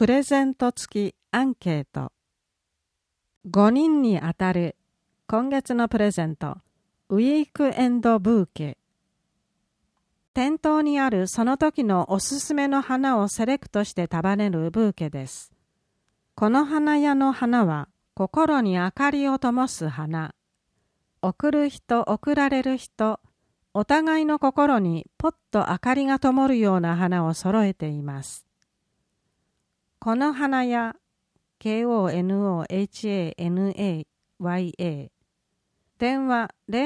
プレゼント付きアンケート。5人に当たる今月のプレゼント、ウィークエンドブーケ。店頭にあるその時のおすすめの花をセレクトして束ねるブーケです。この花屋の花は心に明かりを灯す花。贈る人、贈られる人、お互いの心にポッと明かりが灯るような花を揃えています。この花屋、KONOHANAYA、電話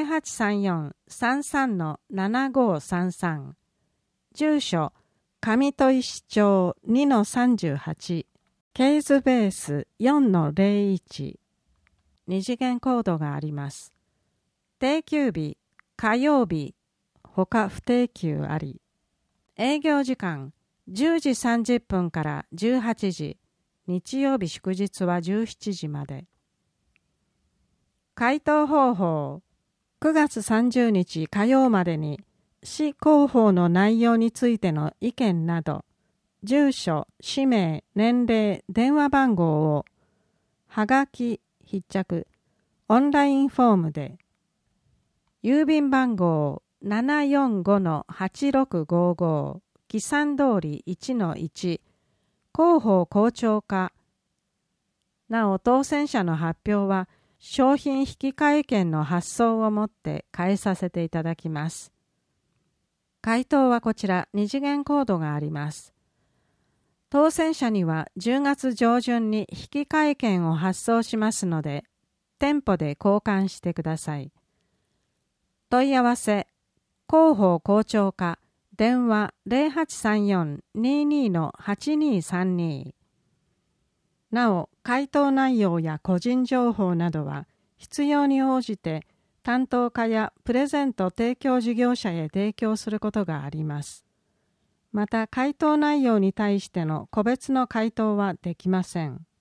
0834-33-7533、住所、上戸石町 2-38、ケイズベース 4-01、二次元コードがあります。定休日、火曜日、他不定休あり。営業時間、10時30分から18時、日曜日祝日は17時まで。回答方法、9月30日火曜までに、市広報の内容についての意見など、住所、氏名、年齢、電話番号を、はがき、筆着、オンラインフォームで、郵便番号 745-8655、木山通り 1-1、広報校長課。なお、当選者の発表は、商品引換券の発送をもって返させていただきます。回答はこちら、二次元コードがあります。当選者には10月上旬に引換券を発送しますので、店舗で交換してください。問い合わせ、広報校長課、電話 0834-22-8232。なお、回答内容や個人情報などは必要に応じて担当課やプレゼント提供事業者へ提供することがあります。また、回答内容に対しての個別の回答はできません。